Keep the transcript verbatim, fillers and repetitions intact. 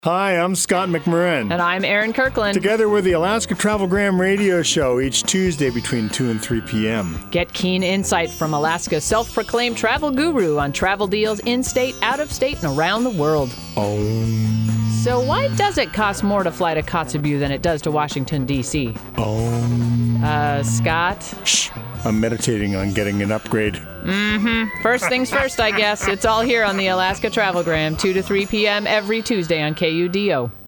Hi, I'm Scott McMurrin. And I'm Aaron Kirkland. Together with the Alaska Travelgram radio show each Tuesday between two and three p.m. Get keen insight from Alaska's self-proclaimed travel guru on travel deals in-state, out-of-state, and around the world. Oh. So why does it cost more to fly to Kotzebue than it does to Washington, D C? Oh. Uh, Scott? Shh. I'm meditating on getting an upgrade. Mm-hmm. First things first, I guess. It's all here on the Alaska Travelgram, two to three p.m. every Tuesday on K U D O.